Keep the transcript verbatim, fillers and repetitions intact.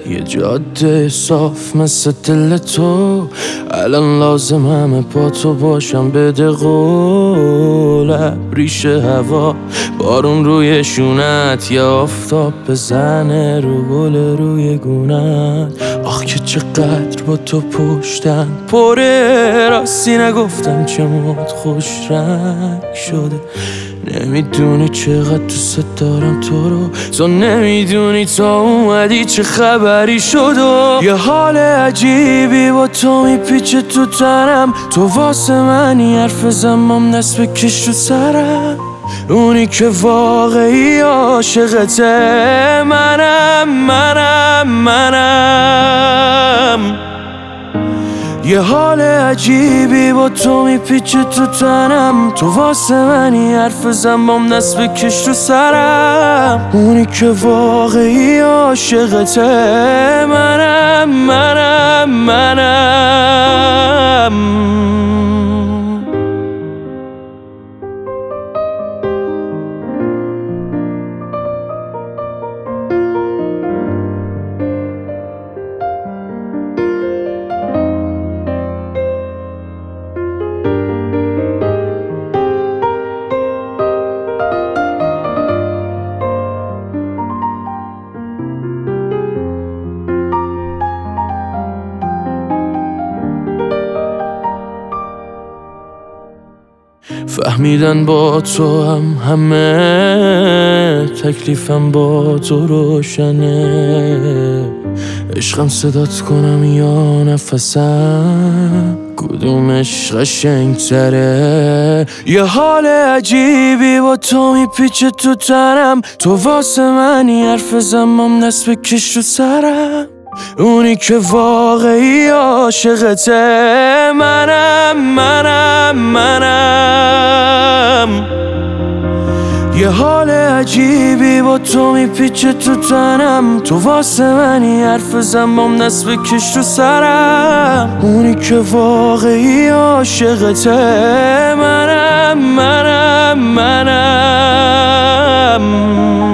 یه جاده صاف مثل دل تو، الان لازم همه با تو باشم. بده قول ریشه هوا، بارون روی شونت، یا آفتاب بزنه رو گل روی گونت. آخ که چقدر با تو پشتن پره، راستی نگفتم چه موت خوش رنگ شده. نمیدونی چقدر دوست دارم تو رو، تو نمیدونی تا اومدی چه خبری شد. و یه حال عجیبی با تو میپیچه تو تنم، تو واسه منی حرف زمام دست بکش رو سرم. اونی که واقعی عاشقته منم منم منم. یه حال عجیبی با تو میپیچه تو تنم، تو واسه منی حرف زنبام دست بکش رو سرم. اونی که واقعی عاشقته منم منم منم. فهمیدن با تو هم همه، تکلیفم با تو روشنه. عشقم صدات کنم یا نفسم، کدومش قشنگ‌تره؟ یه حال عجیبی با تو میپیچه تو تنم، تو واسه منی حرف زنبام دست بکش رو سرم. اونی که واقعی عاشقته منم منم منم. یه حال عجیبی با تو میپیچه تو تنم، تو واسه منی حرف زنبام دست بکش رو سرم. اونی که واقعی عاشقته منم منم منم.